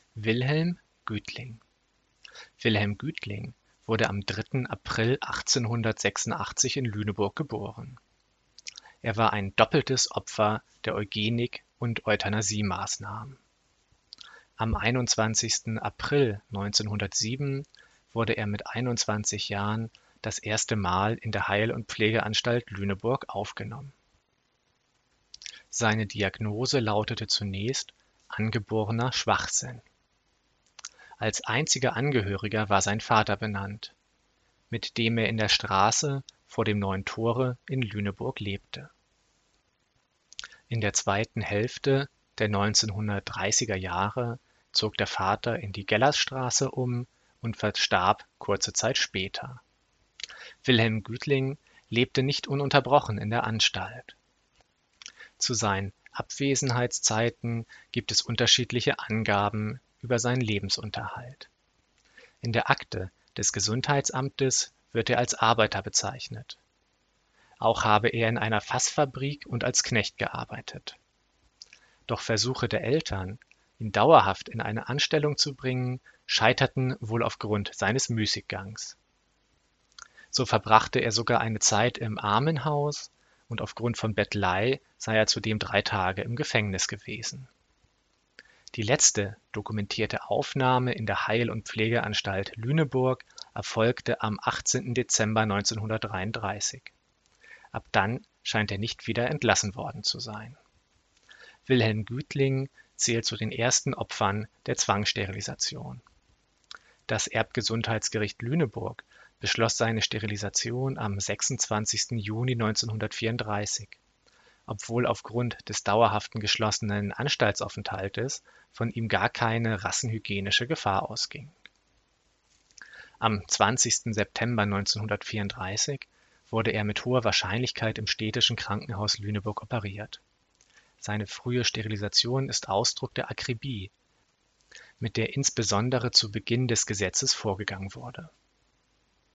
Wilhelm Gütling. Wilhelm Gütling wurde am 3. April 1886 in Lüneburg geboren. Er war ein doppeltes Opfer der Eugenik- und Euthanasie-Maßnahmen. Am 21. April 1907 wurde er mit 21 Jahren das erste Mal in der Heil- und Pflegeanstalt Lüneburg aufgenommen. Seine Diagnose lautete zunächst angeborener Schwachsinn. Als einziger Angehöriger war sein Vater benannt, mit dem er in der Straße vor dem Neuen Tore in Lüneburg lebte. In der zweiten Hälfte der 1930er Jahre zog der Vater in die Gellerstraße um und verstarb kurze Zeit später. Wilhelm Gütling lebte nicht ununterbrochen in der Anstalt. Zu seinen Abwesenheitszeiten gibt es unterschiedliche Angaben über seinen Lebensunterhalt. In der Akte des Gesundheitsamtes wird er als Arbeiter bezeichnet. Auch habe er in einer Fassfabrik und als Knecht gearbeitet. Doch Versuche der Eltern, ihn dauerhaft in eine Anstellung zu bringen, scheiterten wohl aufgrund seines Müßiggangs. So verbrachte er sogar eine Zeit im Armenhaus und aufgrund von Bettelei sei er zudem 3 Tage im Gefängnis gewesen. Die letzte dokumentierte Aufnahme in der Heil- und Pflegeanstalt Lüneburg erfolgte am 18. Dezember 1933. Ab dann scheint er nicht wieder entlassen worden zu sein. Wilhelm Gütling zählt zu den ersten Opfern der Zwangssterilisation. Das Erbgesundheitsgericht Lüneburg beschloss seine Sterilisation am 26. Juni 1934, obwohl aufgrund des dauerhaften geschlossenen Anstaltsaufenthaltes von ihm gar keine rassenhygienische Gefahr ausging. Am 20. September 1934 wurde er mit hoher Wahrscheinlichkeit im Städtischen Krankenhaus Lüneburg operiert. Seine frühe Sterilisation ist Ausdruck der Akribie, mit der insbesondere zu Beginn des Gesetzes vorgegangen wurde